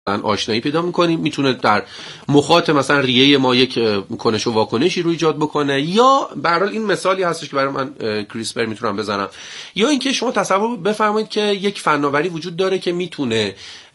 آشنایی پیدا میکنیم، میتونه در مخاط مثلا ریه ما یک کنش و واکنشی رو ایجاد بکنه، یا به هر حال این مثالی هستش که برای من کریسپر میتونم بزنم. یا اینکه شما تصور بفرمایید که یک فناوری وجود داره که میتونه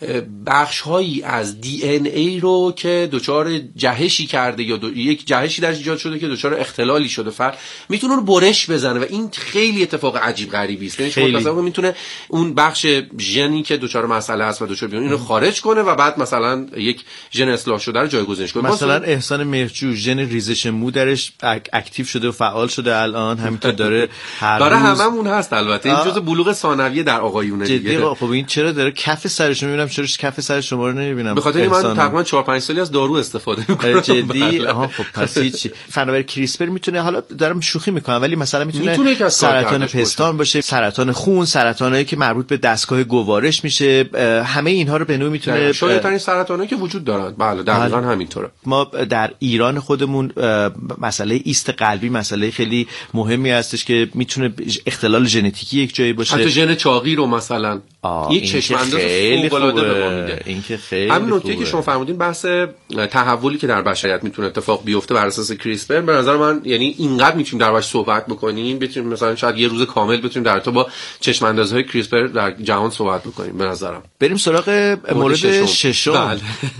بخش‌هایی از DNA رو که دچار جهشی کرده یا یک جهشی درش ایجاد شده که دچار اختلالی شده میتونه رو برش بزنه، و این خیلی اتفاق عجیب غریبی است. یعنی شما تصور میتونه اون بخش ژنی که دچار مسئله است و دچار بیون اینو خارج کنه و بعد مثلا یک ژن اصلاح شده رو جایگزینش کنه. مثلا احسان مهرجو ژن ریزش مو درش اکتیو شده و فعال شده الان، همینطور داره هر روز هممون هست. البته این جزء بلوغ ثانویه در آقایونه دیگه. خب این چرا داره کف سرش میبینم، چرا کف سر شما رو نمیبینم؟ به خاطر من تقریبا 4-5 سالی از دارو استفاده میکنم. جدی؟ خب پس هیچ. فناوری کریسپر میتونه، حالا دارم شوخی میکنم، ولی مثلا میتونه سرطان پستان باشه، سرطان خون، سرطانایی که مربوط به دستگاه گوارش میشه، همه اینها رو به نوعی میتونه، شایع‌ترین سرطانایی که وجود دارن. بله دقیقاً همینطوره. ما در ایران خودمون مسئله ایست قلبی مسئله خیلی مهمی هستش که میتونه اختلال ژنتیکی یک جایی باشه. حتی ژن چاقی رو مثلا یک چشم‌انداز فوق‌العاده به ما میده. این که خیلی همین نکته که شما فرمودین، بحث تحولی که در بشریت میتونه اتفاق بیفته بر اساس کریسپر، به نظر من یعنی اینقدر میتونیم دربارش صحبت بکنیم، بتونیم مثلا شاید یه روز کامل بتونیم در تو با چشم‌اندازهای کریسپر در جهان صحبت بکنیم. به نظرم بریم سراغ مورد ششم. بله.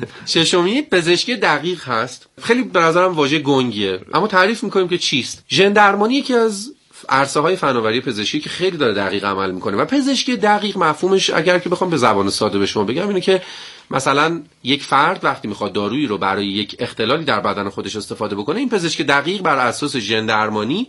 ششمی پزشکی دقیق هست. خیلی به نظرم واژه گنگیه، اما تعریف میکنیم که چیست. ژن درمانی یکی از عرصه‌های فناوری پزشکی که خیلی داره دقیق عمل میکنه، و پزشکی دقیق مفهومش اگر که بخوام به زبان ساده به شما بگم اینه که مثلا یک فرد وقتی میخواد دارویی رو برای یک اختلالی در بدن خودش استفاده بکنه، این پزشک دقیق بر اساس ژن درمانی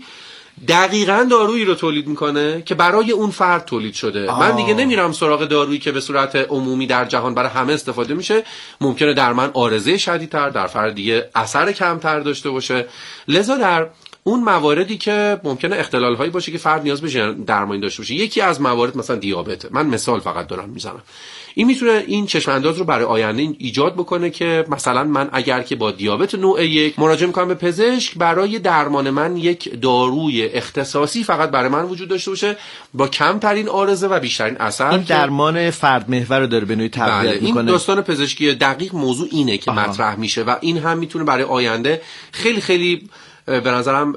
دقیقاً دارویی رو تولید میکنه که برای اون فرد تولید شده. من دیگه نمیرم سراغ دارویی که به صورت عمومی در جهان برای همه استفاده میشه، ممکنه در من عارضه شدیدتر، در فرد دیگه اثر کمتر داشته باشه. لذا در اون مواردی که ممکنه اختلال هایی باشه که فرد نیاز به درمانی داشته باشه، یکی از موارد مثلا دیابت، من مثال فقط دارم میزنم، این میتونه این چشم انداز رو برای آینده ایجاد بکنه که مثلا من اگر که با دیابت نوع 1 مراجعه میکنم به پزشک، برای درمان من یک داروی اختصاصی فقط برای من وجود داشته باشه با کمترین عارضه و بیشترین اثر. این درمان فرد محور رو داره به نوعی تقویت میکنه. این داستان پزشکی دقیق موضوع اینه که مطرح میشه، و این هم میتونه برای آینده خیلی خیلی به نظرم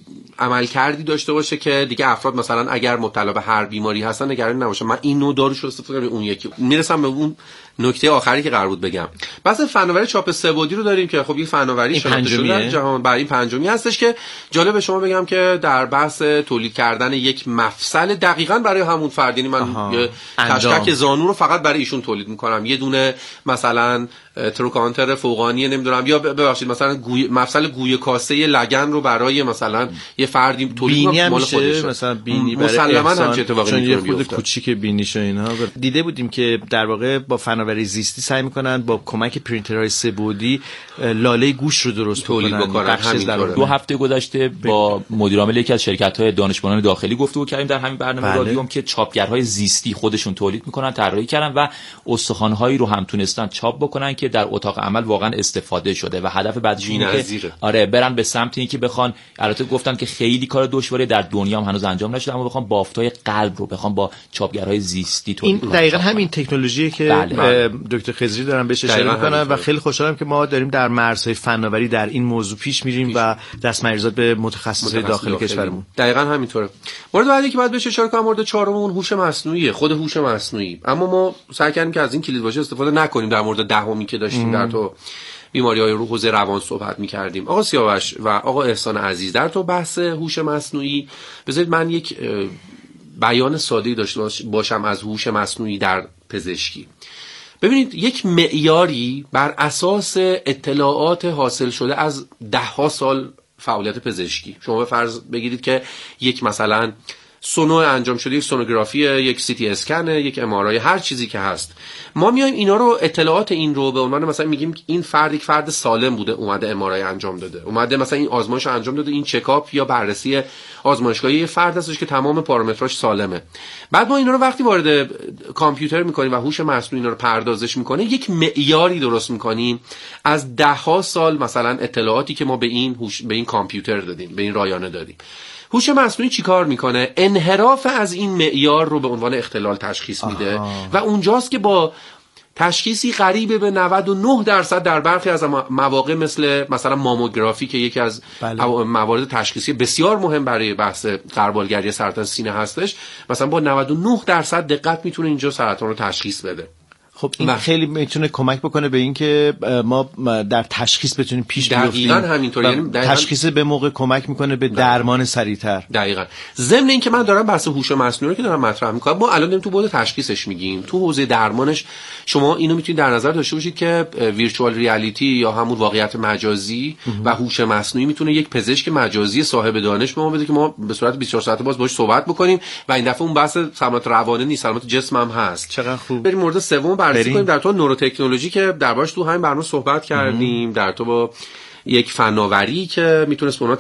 عمل کردی داشته باشه که دیگه افراد مثلا اگر مبتلا به هر بیماری هستن نگران نباشه من این نوع داروش رو استفاده کنم، اون یکی. میرسم به اون نکته آخری که قرار بود بگم. بحث فناوری چاپ سه‌بعدی رو داریم که خب این فناوری شناخته شده در جهان، برای این پنجمی هستش که جالب به شما بگم که در بحث تولید کردن یک مفصل دقیقاً برای همون فرد، یعنی من تشکک زانو رو فقط برای ایشون تولید میکنم، یه دونه مثلا تروکانتر فوقانی نمیدونم، یا ببخشید مثلا مفصل گوی کاسه لگن رو برای مثلا یه فردی تولید کنم مال خودش، مثلا بینی مسلماً هم چه اتفاقی میتونه بیفته. یه خود کوچیک بینیش و اینها دیده بودیم که در واقع با فناوری زیستی سعی میکنن با کمک پرینترهای سه‌بعدی لاله گوش رو درست تولید بکنن. 2 هفته گذشته با مدیر عامل یکی از شرکت‌های دانشمندان داخلی گفتگو کردیم در همین برنامه رادیوم که چاپگرهای زیستی خودشون تولید میکنن، طراحی کردن و استخوان‌هایی رو هم تونستن چاپ بکنن که در اتاق عمل واقعا استفاده شده، و هدف بعدش اینه که برن به سمت اینکه بخوان، البته گفتن که خیلی کار دشواری در دنیا هم هنوز انجام نشده، اما بخوان بافتای قلب رو بخوان با چاپگرهای زیستی تولید کنن. این دقیقاً همین تکنولوژیه که دکتر خضری دارن بهش اشاره میکنن و خیلی خوشحالم که ما داریم در مرزهای فناوری در این موضوع پیش میریم و دستمریزات به متخصصای داخل کشورمون. دقیقاً همینطوره. مورد بعدی که باید بهش اشاره کنم مورد چهارم اون هوش مصنوعیه، خود هوش مصنوعی. اما ما سعی کردیم که از این کلیدواژه استفاده نکنیم. در مورد دهمی که داشتیم در تو بیماری‌های حوزه روان صحبت می‌کردیم، آقا سیاوش و آقا احسان عزیز، در تو بحث هوش مصنوعی بذارید من یک بیان ساده‌ای داشته باشم از هوش مصنوعی در پزشکی. ببینید یک معیاری بر اساس اطلاعات حاصل شده از 10 سال فعالیت پزشکی، شما به فرض بگیرید که یک مثلا سونو انجام شده، یک سونوگرافی، یک سی تی اسکن، یک ام آر آی، هر چیزی که هست، ما میایم اینا رو اطلاعات این رو به عنوان مثلا میگیم این فرد یک فرد سالم بوده، اومده ام آر آی انجام داده، اومده مثلا این آزمایش رو انجام داده، این چکاپ یا بررسی آزمایشگاهی یه فرد هستش که تمام پارامتراش سالمه. بعد ما اینا رو وقتی وارد کامپیوتر میکنیم و هوش مصنوعی اینا رو پردازش میکنه، یک معیاری درست میکنیم از 10 سال مثلا اطلاعاتی که ما به این کامپیوتر دادیم، به این رایانه دادیم. هوش مصنوعی چیکار میکنه؟ انحراف از این معیار رو به عنوان اختلال تشخیص میده و اونجاست که با تشخیصی قریب به 99% در برخی از مواقع مثلا ماموگرافی که یکی از موارد تشخیصی بسیار مهم برای بحث غربالگری سرطان سینه هستش، مثلا با 99% دقت میتونه اینجا سرطان رو تشخیص بده. خب این خیلی میتونه کمک بکنه به این که ما در تشخیص بتونیم پیش بیفتیم. دقیقاً همینطور، یعنی تشخیص به موقع کمک میکنه به درمان سریعتر. دقیقاً. ضمن این که من دارم بحث هوش مصنوعی رو که دارم مطرح میکنم، ما الان داریم تو بعد تشخیصش میگیم، تو حوزه درمانش شما اینو میتونید در نظر داشته باشید که ویرچوال ریالیتی یا همون واقعیت مجازی و هوش مصنوعی میتونه یک پزشک مجازی صاحب دانش به ما بده که ما به صورت 24 ساعته باهاش صحبت بکنیم و این دفعه اون بحث سلامت روانی نیست، سلامت جسم هم هست. چقدر خوب. بریم مورد سوم بررسی کنیم در تو نوروتکنولوژی که دربارش تو همین برنامه صحبت کردیم، در تو با یک فناوری که میتونست به اونها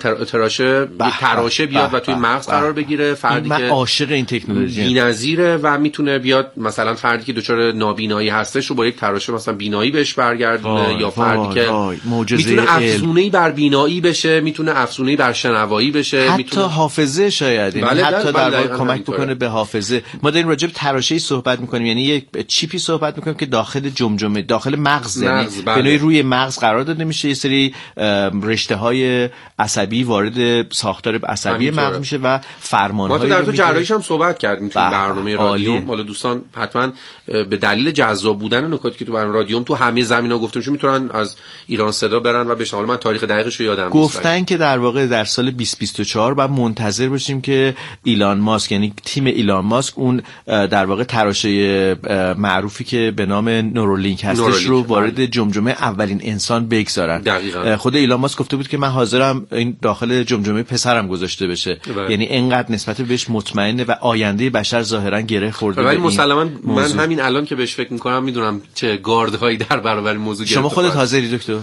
تراشه بیاد و توی مغز قرار بگیره. فردی من که عاشق این تکنولوژی بی‌نظیره و میتونه بیاد مثلا فردی که دچار نابینایی هستش رو با یک تراشه مثلا بینایی بهش برگردونه، یا فردی که میتونه افزونه‌ای بر بینایی بشه، میتونه افزونه‌ای بر شنوایی بشه، حتی حافظه شاید، یعنی حتی در واقع کمک بکنه به حافظه. ما داریم راجع به تراشه‌ای صحبت می‌کنیم، یعنی یک چیپی صحبت می‌کنیم که داخل جمجمه، داخل مغز، یعنی به نوعی روی مغز قرار داده میشه، یه سری رشته‌های عصبی وارد ساختار عصبی مغز میشه و فرمان‌های ما در تو جراحیش هم صحبت کردیم تو برنامه رادیوم. حالا دوستان حتما به دلیل جذاب بودن نکاتی که تو برنامه رادیوم تو همه زمینا گفتیم چون میتونن از ایران صدا برن و بشنون. من تاریخ دقیقش رو یادم نیست. گفتن که در واقع در سال 2024 بعد منتظر باشیم که ایلان ماسک، یعنی تیم ایلان ماسک، اون در واقع تراشه معروفی که به نام نورولینک هستش رو وارد جمجمه اولین انسان بگذارن. خود ایلان ماسک گفته بود که من حاضرم این داخل جمجمه پسرم گذاشته بشه. یعنی اینقدر نسبت بهش مطمئنه و آینده بشر ظاهرا گره خورده. ولی مسلماً من همین الان که بهش فکر میکنم میدونم چه گاردهایی در برابر این موضوع گرفته. شما خودت حاضری دکتر؟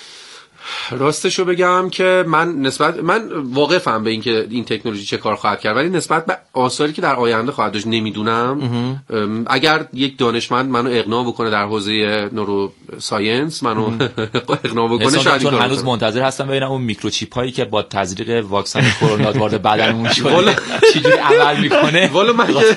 راستشو بگم که من واقفم به این که این تکنولوژی چه کار خواهد کرد، ولی نسبت به آثاری که در آینده خواهد داشت نمیدونم. اگر یک دانشمند منو اقناع بکنه در حوزه نورو ساینس منو اقناع بکنه شاید. چون هنوز منتظر هستم ببینم اون میکروچیپ هایی که با تزریق واکسن کرونا وارد بدنمون شده چجوری عمل میکنه. والا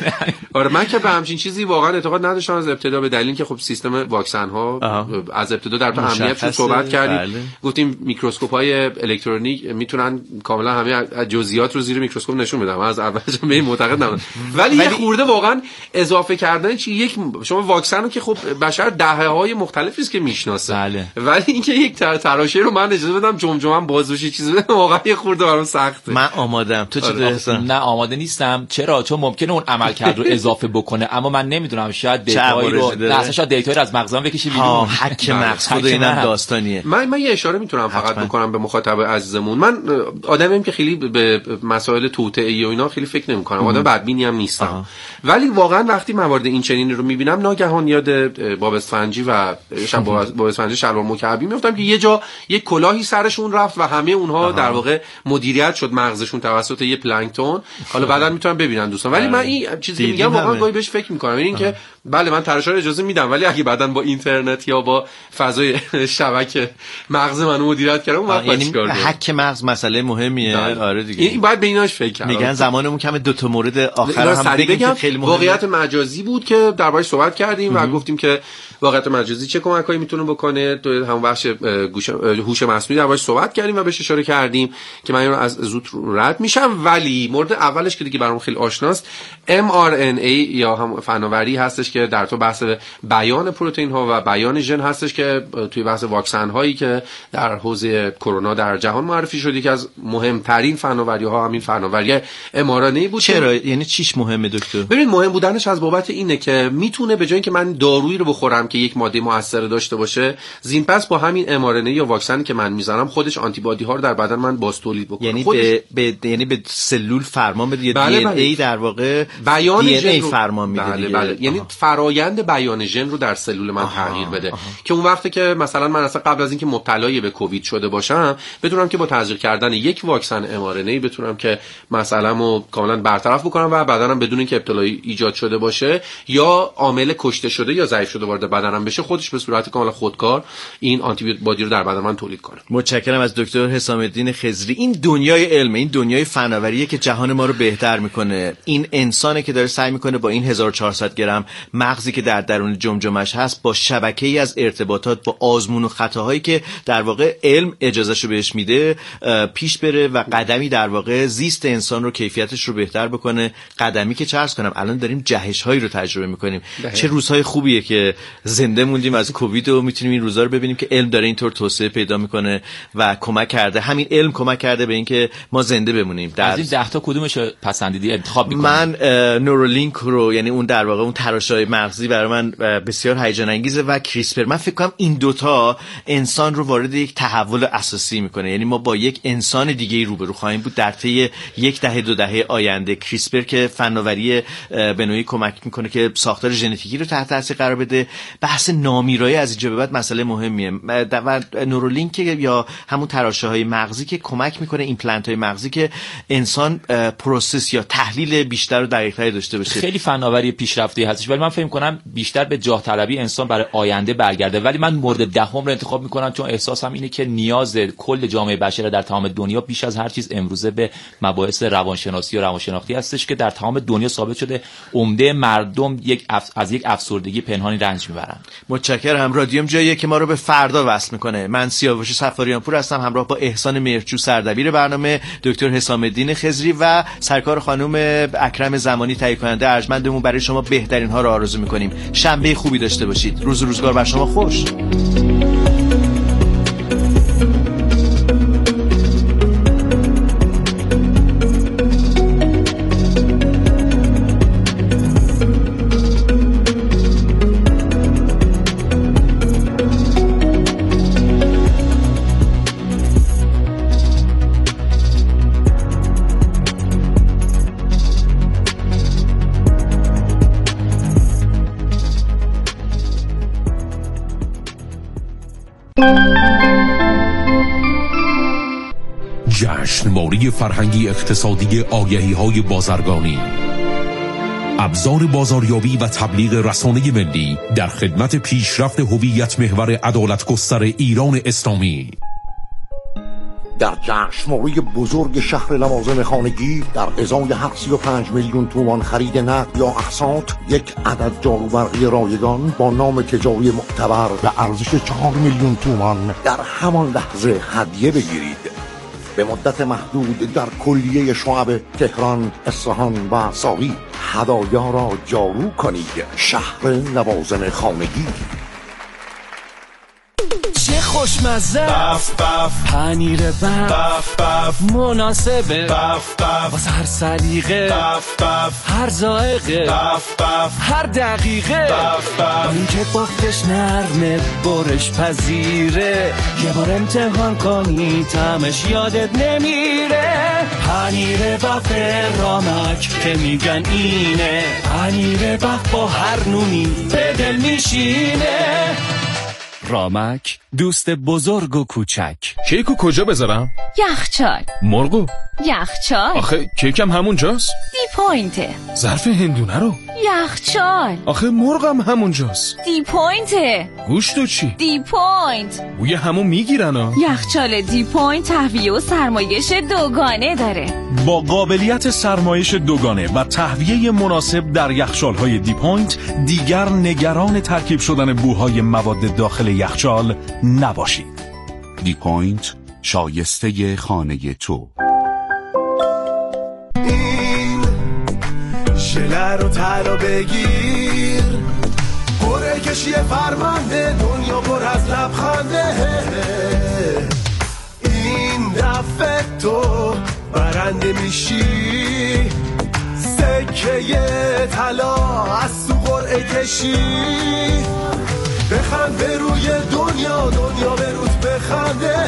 من که به همچین چیزی واقعا اعتقاد نداشتم از ابتدا، به دلیل که خب سیستم واکسن ها از ابتدا در تو امنیتش صحبت کردیم. گفتیم میکروسکوپ‌های الکترونیک میتونن کاملا همه جزئیات رو زیر میکروسکوپ نشون بدن. از اولش به این معتقد نبودم، ولی یه خورده واقعا اضافه کردن شما واکسن رو که خب بشر دهه‌های مختلفی است که میشناسه، ولی اینکه یک تراشه رو من اجازه بدم جمجمه‌ام باز بشه چیزی بدم واقعا یه خورده برام سخته. من آمادم. تو چه؟ نه آماده نیستم. چرا؟ چون ممکنه اون عملکرد رو اضافه بکنه، اما من نمیدونم شاید دیتایی رو اصلا شاید دیتایی رو از مغزم بکشه بیرون. هک مغز خود اینم داستانیه. من یه اشاره میتونم فقط بکنم به مخاطب عزیزمون. من آدمیم که خیلی به مسائل توطئه‌ای و اینا خیلی فکر نمی‌کنم، آدم بدبینی هم نیستم، ولی واقعا وقتی موارد این چنینی رو میبینم ناگهان یاد باب اسفنجی و باب اسفنجی شلوار مکعبی میافتم که یه جا یک کلاهی سرشون رفت و همه اونها در واقع مدیریت شد مغزشون توسط یه پلانکتون. حالا بعداً میتونن ببینن دوستان، ولی من این چیزی که میگم واقعا گاهی بهش فکر می‌کنم، این که بله من تراشه رو اجازه میدم، ولی اگه بعداً با اینترنت یا با فضای شبکه مغز منو مدیریت کردم اون وقت چیکار کنم؟ هک مغز مسئله مهمیه. آره دیگه این باید به ایناش فکر کنم. میگن زمانمون کم دو تا مورد آخر هم بگیم خیلی مهمه. واقعیت مجازی بود که دربارش صحبت کردیم و گفتیم که واقعیت مجازی چه کمکایی میتونه بکنه. تو همون بخش هوش مصنوعی دربارش صحبت کردیم و بهش اشاره کردیم که من اینو از زود رد میشم، ولی مورد اولش که دیگه برام خیلی آشناست mRNA یا هم فناوری هستش که در تو بحث بیان پروتئین ها و بیان ژن هستش که توی بحث واکسن هایی که در حوزه کرونا در جهان معرفی شد یکی از مهمترین فناوری ها همین فناوری mRNA بود. چرا؟ یعنی چیش مهمه دکتر؟ ببینید مهم بودنش از بابت اینه که میتونه به جای اینکه من دارویی رو بخورم که یک ماده مؤثر داشته باشه، زین پس با همین mRNA یا واکسنی که من میزنم خودش آنتی بادی ها رو در بدن من باز تولید بکنه. یعنی یعنی به سلول فرمان بده، یا دی ان ای در واقع بیان ژن فرمان میده. بله. یعنی فرایند بیان ژن رو در سلول من تغییر بده که اون وقتی که مثلا من اصلا قبل از اینکه مبتلای به کووید شده باشم بتونم که با تزریق کردن یک واکسن mRNA بتونم که مسئله‌مو کاملا برطرف بکنم و بدنم بدون اینکه ابتلایی ایجاد شده باشه یا عامل کشته شده یا ضعیف شده وارد بدنم بشه خودش به صورت کاملا خودکار این آنتی بادی رو در بدن من تولید کنه. متشکرم از دکتر حسام الدین خضری. این دنیای علم، این دنیای فناوریه که جهان ما رو بهتر میکنه. این انسانه که داره سعی میکنه با این 1400 گرم مغزی که در درون جمجمش هست با شبکه‌ای از ارتباطات با آزمون و خطاهایی که در واقع علم اجازهشو بهش میده پیش بره و قدمی در واقع زیست انسان رو کیفیتش رو بهتر بکنه. قدمی که چرس کنم الان داریم جهش‌هایی رو تجربه میکنیم. چه روزهای خوبیه که زنده موندیم از کووید و میتونیم این روزا رو ببینیم که علم داره اینطور توسعه پیدا میکنه و کمک کرده. همین علم کمک کرده به اینکه ما زنده بمونیم. از این 10 تا کدومش پسندیدی انتخاب میکنی؟ من نورولینک رو، یعنی اون در واقع اون تراشه‌های مغزی برای من بسیار هیجان انگیزه و کریسپر. من فکر کنم این دوتا انسان رو وارد یک تحول اساسی میکنه. یعنی ما با یک انسان دیگه‌ای روبرو خواهیم بود در طی 1 دهه 2 دهه آینده. کریسپر که فناوری به نوعی کمک میکنه که ساختار ژنتیکی رو تحت تاثیر قرار بده. بحث نامیرایی از اینجا به بعد مسئله مهمیه و نورولینک یا همون تراشه‌های مغزی که کمک میکنه ایمپلنت‌های مغزی که انسان پروسس یا تحلیل بیشتر و دقیق‌تری داشته باشه. خیلی فناوری پیشرفته هستش ولی من فکر می‌کنم بیشتر به جاه طلبی انسان برای آینده برگرده. ولی من مورد دهم رو انتخاب می‌کنم چون احساسم اینه که نیاز کل جامعه بشر در تمام دنیا بیش از هر چیز امروزه به مباحث روانشناسی و روانشناختی هستش که در تمام دنیا ثابت شده عمده مردم از یک افسردگی پنهانی رنج می‌برن. متشکرم. رادیوم جاییه که ما رو به فردا وصل می‌کنه. من سیاوش صفاریان پور هستم همراه با احسان مهرجو سردبیر برنامه، دکتر حسام الدین خضری و سرکار خانم اکرم زمانی تهیه کننده ارجمندمون. برای شما بهترین ها رو آرزو می‌کنیم. شنبه خوبی داشته باشید. روزگار بر شما خوش. جشنواره فرهنگی اقتصادی آگهی‌های بازرگانی، ابزار بازاریابی و تبلیغ رسانه ملی در خدمت پیشرفت هویت محور عدالت گستر ایران اسلامی. در جشنواره بزرگ شهر لوازم خانگی در ازای 35 میلیون تومان خرید نقد یا اقساط 1 عدد جاروبرقی رایگان با نام تجاری معتبر به ارزش 4 میلیون تومان در همان لحظه هدیه بگیرید. به مدت محدود در کلیه شعب تهران، اصفهان و ساوی هدایا را جارو کنید. شهر لوازم خانگی. چه خوشمزه بف بف، پنیر بف بف، مناسبه بف بف، واسه هر سلیقه بف بف، هر ذائقه بف بف، هر دقیقه بف بف، این که پختش نرمه برش پذیره، یه بار امتحان کنی طعمش یادت نمیره. پنیر بف رامک که میگن اینه، پنیر بف با هر نونی به دل میشینه. رامک، دوست بزرگ و کوچک. کیکو کجا بذارم؟ یخچال. مرغو؟ یخچال. آخه کیکم همونجاست؟ دی پوینته. ظرف هندونه رو؟ یخچال. آخه مرغم همونجاست. دی پوینته. گوشتو چی؟ دی پوینت. بوی همون میگیرن ها. یخچال دی پوینت تهویه و سرمایش دوگانه داره. با قابلیت سرمایش دوگانه و تهویه مناسب در یخچال‌های دی پوینت دیگر نگران ترکیب شدن بوهای مواد داخل یخچال نباشید. دی پوینت، شایسته خانه تو. این ژله رو طلا بگیر، قرعه کشی فرمانده، دنیا پر از لبخنده. این دفعه تو برنده میشی، سکه طلا از تو قرعه کشی. بخند به روی دنیا، دنیا به روت بخنده.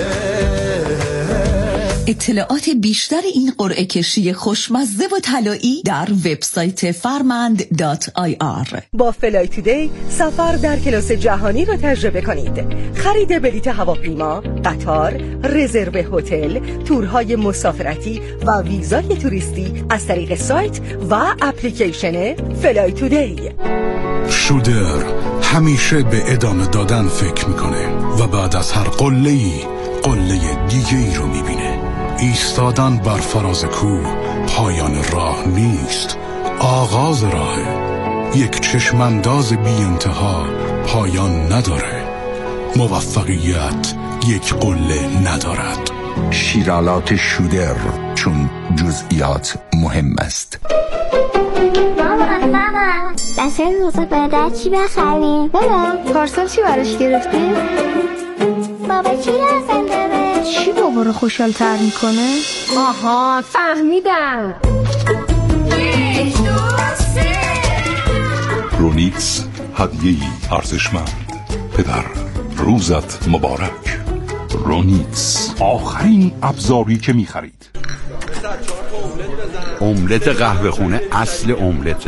اطلاعات بیشتر این قرعه کشی خوشمزه و طلایی در وبسایت فرمند.ir. با فلای تودی سفر در کلاس جهانی را تجربه کنید. خرید بلیط هواپیما، قطار، رزرو هتل، تورهای مسافرتی و ویزای توریستی از طریق سایت و اپلیکیشن فلای تودی. شودر همیشه به ادامه دادن فکر میکنه و بعد از هر قله‌ای قله دیگه ای رو میبینه. ایستادن بر فراز کوه پایان راه نیست، آغاز راهه. یک چشمانداز بی انتها پایان نداره. موفقیت یک قله ندارد. شیرالات شودر، چون جزئیات مهم است. ماما دسته روزه بعد چی بخریم؟ ماما پارسال چی براش گرفتی؟ بابا چی لازم داره؟ چی بابا رو خوشحال تر میکنه؟ آها فهمیدم. رونیکس هدیه‌ای ارزشمند. پدر روزت مبارک. رونیکس آخرین ابزاری که می‌خرید. املت قهوه خونه اصل املته.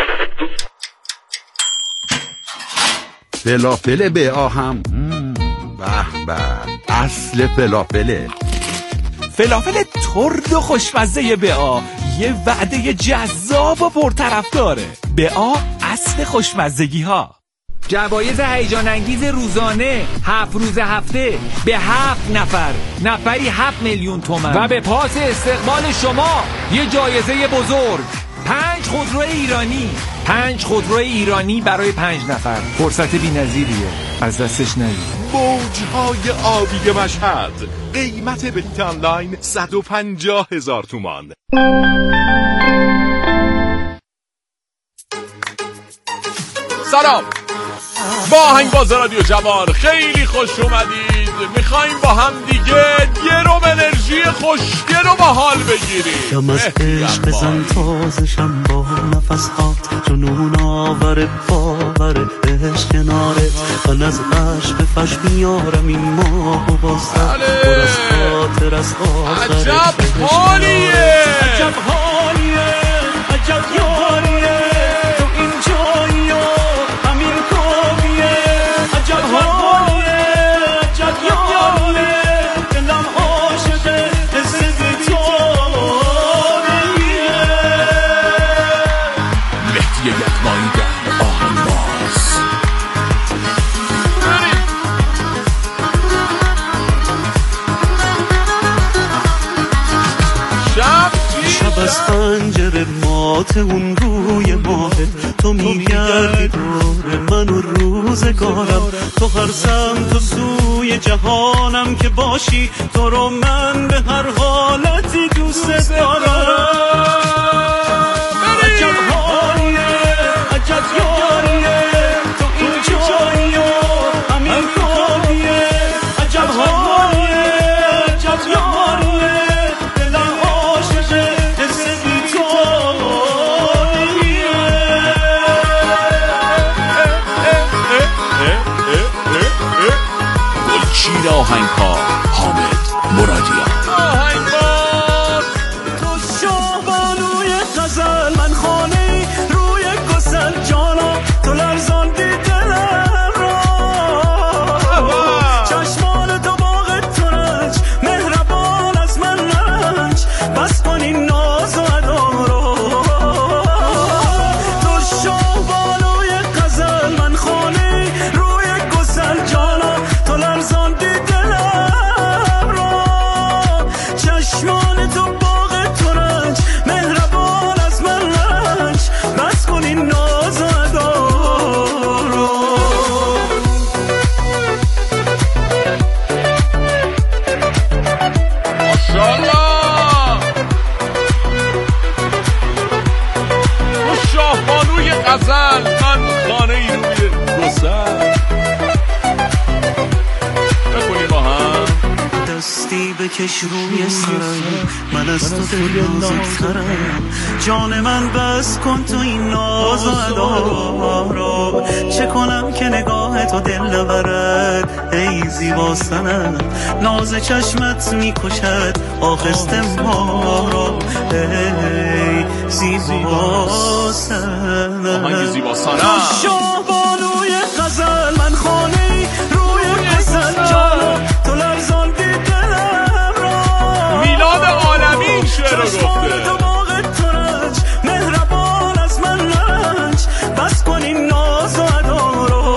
فلافل BA هم به به اصل فلافله. فلافل ترد و خوشمزه BA یه وعده جذاب و پرطرفداره. BA اصل خوشمزگی ها. جوایز هیجان انگیز روزانه 7 روز هفته به 7 نفر، نفری 7 میلیون تومان و به پاس استقبال شما یه جایزه بزرگ 5 خودرو ایرانی. 5 خودرو ایرانی برای 5 نفر. فرصت بی‌نظیریه، از دستش ندید. موج‌های آبی مشهد، قیمت بلیت آنلاین 150,000 تومان. سلام، با آهنگباز رادیو جوان خیلی خوش اومدید. میخوایم با هم دیگه یه رو انرژی خوشگل رو با حال بگیریم. دم از عشق زن تازشم با نفسات، جنون آور باور عشق کناره. من از عشق فش میارم این ماه و بازتر پر از خاطر از آخر. عجب حالیه، عجب حالیه، عجب یاریه تو این جایی و همین کاریه. عجب حالیه، عجب یاریه دلم عاشقه حس بی‌تاریه. مهدی یغمایی در آهنگباز. شب از پنجره مات اون روی ماه تو میگردی دور من و روزگارم. تو هر سمت و سوی جهانم که باشی، تو رو من به هر حالتی دوست دارم. عجب حالیه، عجب یاریه تو این جایی و همین کاریه. عجب حالیه، عجب یاریه دلم عاشقه حس بی‌تاریه. گلچین آهنگ‌ها حامد مرادیان. تو شاهبانوی غزل، من خانه روی گسل جانا. تو لرزاندی دلم را، چشمان تو باغ ترنج مهربان از من نرنج. بس کن این ناز و ادا را. تو شاهبانوی غزل، من خانه روی گسل جانا. تو لرزاندی دلم را، چشمان تو باغ ترنج مهربان از من نرنج. بس کن این ناز و ادا را. ماشاءالله، تو شاهبانوی غزل، من خانه ای روی گسل. بکنیم با هم. دستی بکش روی سرم، من از تو دل نازک‌ترم. جان من بس کن تو این ناز و ادا را. چه کنم که نگاه تو دل نبرد ای زیبا سنم. ناز چشمت میکشد آخسته ما را ای زیبا سنم. آهنگ زیبا سنم. تو شاهبانوی غزل، من خانه روی غزل جانا. تو لرزاندی دلم را، میلاد عالمی این شعر رو گفته. تو باغ ترنج مهربان از من نرنج. بس کن این ناز و ادا را.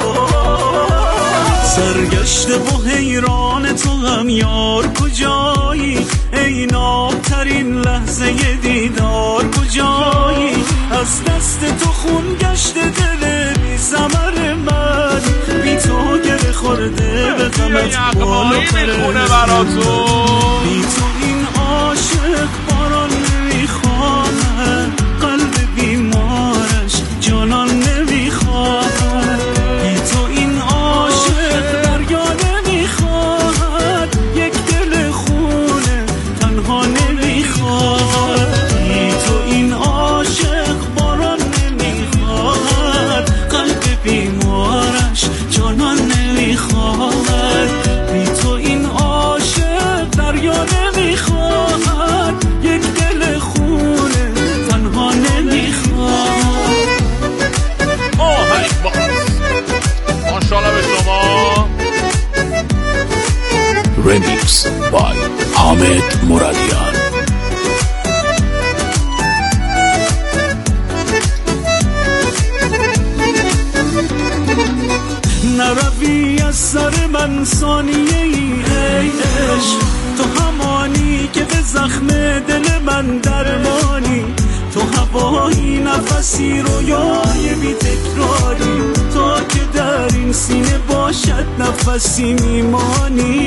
سرگشته و حیران تو هم یار کجایی؟ ای نابترین لحظه دیدار کجایی؟ از دست تو خون گشته دل بی ثمر من، بی تو گره خورده به غمت بالا پره بی تو این عاشق باران نمیخواهد، قلب بیمارش جانان نمیخواهد، بی تو این عاشق دریا نمیخواهد، یک دل خونه تنها نمیخواهد، بی تو این عاشق باران نمیخواهد، قلب بیمارش جانان نمیخواهد، بی تو این عاشق دریا نمیخواهد، یک دل خونه تنها نمیخواهد. آهنگ باز ماشاءالله به شما. Remix by حامد مرادیان. نروی از سر من ثانیه ای عشق، تو همانی که به زخم دل من درمانی، تو هوایی نفسی رویای بی تکراری، تا که در این سینه باشد نفسی میمانی،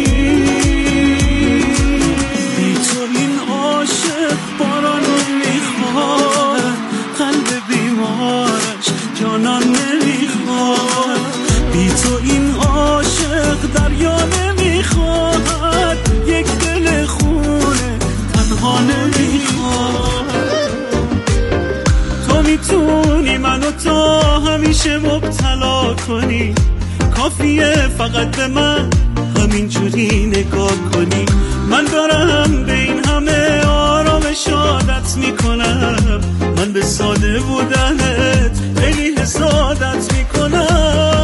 بی تو این عاشق باران نمیخواد، قلب بیمارش جانان نمیخواد، بی تو این عاشق دریا نمیخواد، یک دل خونه تنها نمیخواد. تو میتونی منو تا همیشه مبتلا کنی، کافیه فقط به من همینجوری نگاه کنی، من دارم به این همه آرامش عادت میکنم، من به ساده بودنت خیلی حسادت میکنم.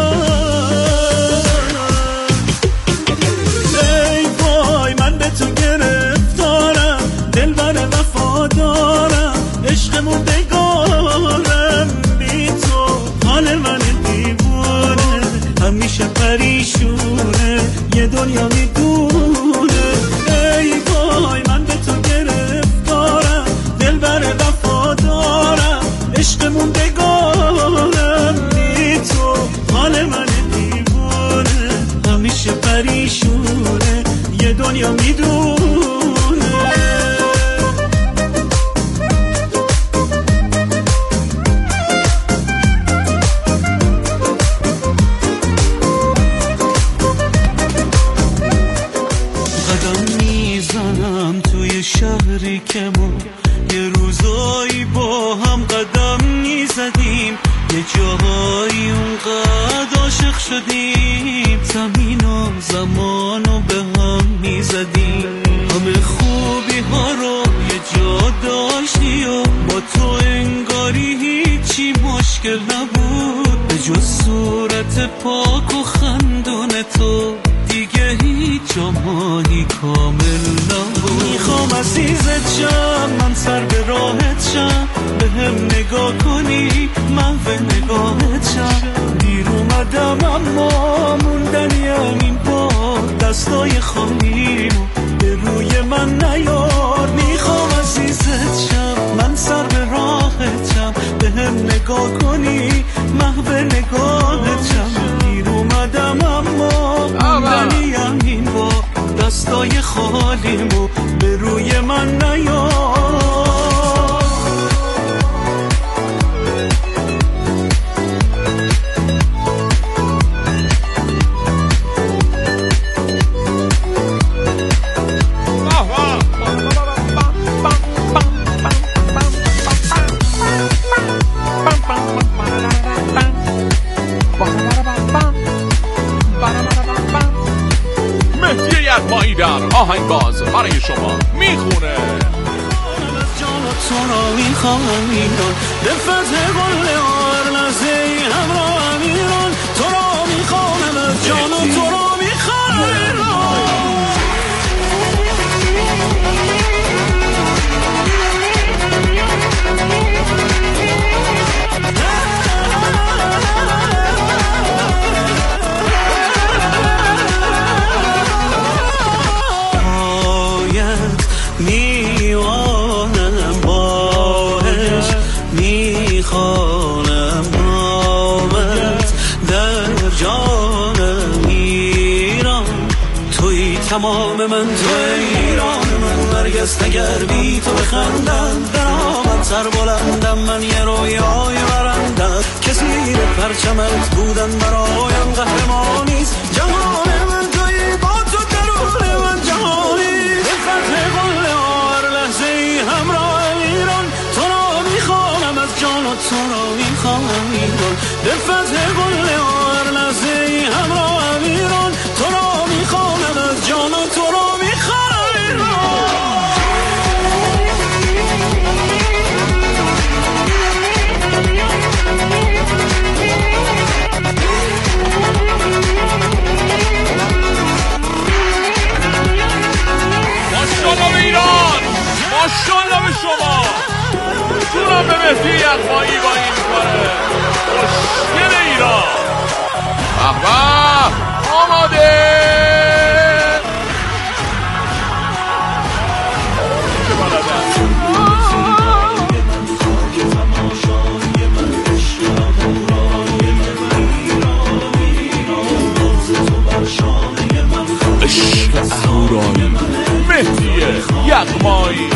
ای وای من به تو گرفتارم، دلبر وفادارم، عشقمون بگارم، بی تو حال من دیوونه همیشه پریشونه، یه دنیا میدونه. ای وای من به تو گرفتارم، دلبر وفادارم، عشقمون بگارم، بی تو حال من دیوونه همیشه پریشونه، یه دنیا میدونه. شهری که ما یه روزایی با هم قدم میزدیم، یه جاهایی اونقدر عاشق شدیم، زمین و زمانو به هم میزدیم، همه خوبی ها رو یه جا داشتی و با تو انگاری هیچی مشکل نبود، به جز صورت پاک و خندون تو دیگه هیچ جامانی کامل نبود. میخوام عزیزت شم، من سر به راحت شم، به هم نگاه کنی من به نگاهت شم، دیر اومدم اما موندنی همین با دستای خالیمو به روی من نیار. میخوام عزیزت شم، من سر به راحت شم، به هم نگاه کنی من به نگاهت شم، دیر اومدم اما موندنی همین با دستای خالیمو به روی من نیار. مایی در آهنگ باز برای شما میخونه. جان تو را میخواهم ایران، به فتح قول هر لحظه ای همراه ایران، تو را میخواهم از جان و تو را میخواهم ایران. میوانم باش می تمام من تو ایران من، نرگس نگر بی تو بخندم، برامت سر بلندم من یه رویای برندم، که زیر پرچمت بودن برایم قهرمانیست، جهان من توی با تو درون من جهانی، به فتح قله هر لحظه ای همراه ایران، تو را میخوانم از جان و تو را میخوانم ایران، به فتح قله هر لحظه ای همراه ایران، تو را میخوانم از جان و تو را میخوانم ایران. ماشاءالله به ایران، ماشاءالله به شما، جونم به مهدی یغمایی با این کاره خوشگل ایران. بابا آماده عشق اهورایی مهدی یغمایی،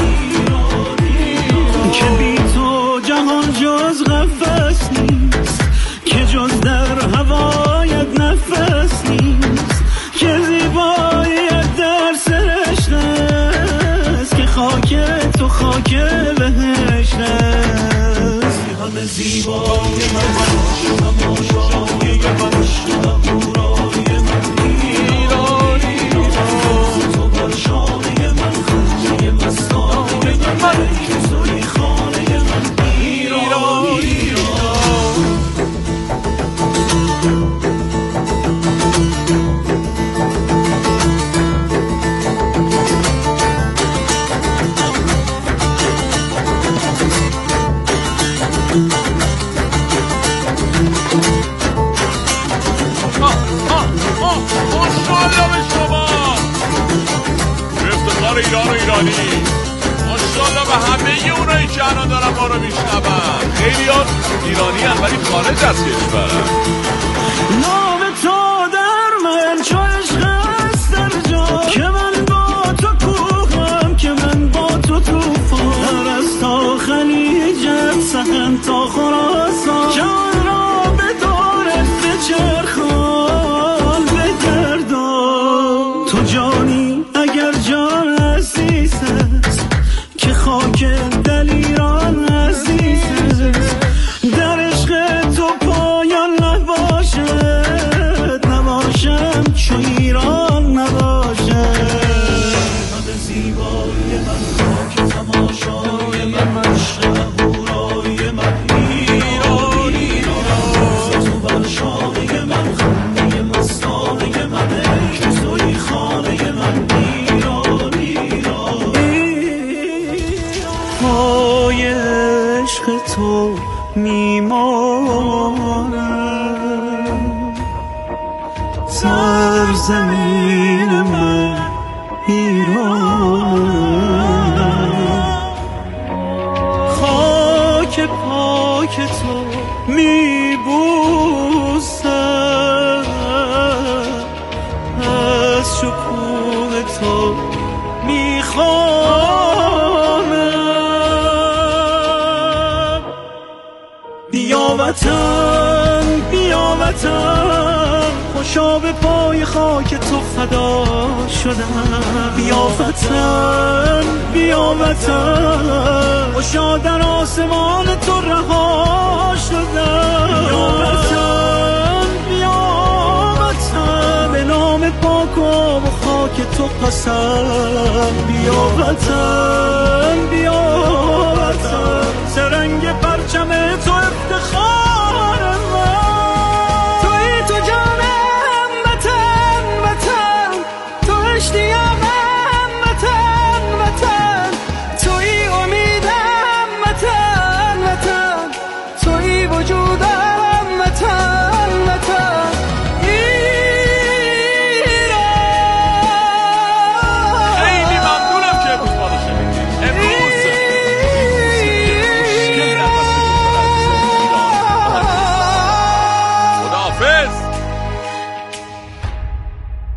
که بی تو جهان جز قفس نیست، که جز در هوایت نفس نیست، که زیباییت در سرشت است، که خاک تو خاک بهشت است، همه زیبای من تماشای من اهورای من ایرانی، تو بر شانه من خانه مستانه من، که توی خانه من ایرانی. ماشاءالله به شما، به افتخار ایران و ایرانی، ماشاءالله به همه اونایی که الان دارن ما رو میشنون. خیلی ها ایرانی هم ولی خارج از کشورن. نام تو در من چو عشق است در جا، که من با تو کوهم، که من با تو توفان، از تا خلیجت سخن تا خراسان، جان را به دورت بچرخان بگردان، تو جانی اگر جان عزیز است، که خاک دل ایران عزیز است، در عشق تو پایان نباشد، نباشم چو ایران نباشد، همه زیبای من خاک تماشای من، عشق اهورای من ایرانی، تو بر شانه من خانه مستانه من، که توی خانه من ایرانی، پای عشق تو میمانم، سرزمین من ایران، خاک پاک تو میبوسم، از شکوه تو میخوانم. بیا وطن بیا وطن، خوشا به پای خاک تو فدا شدم، بیا وطن بیا وطن، خوشا در آسمان تو رها شدم، بیا وطن بیا وطن، به نام پاک و آب و خاک تو قسم، بیا وطن بیا وطن، سرنگ پرچم تو افتخار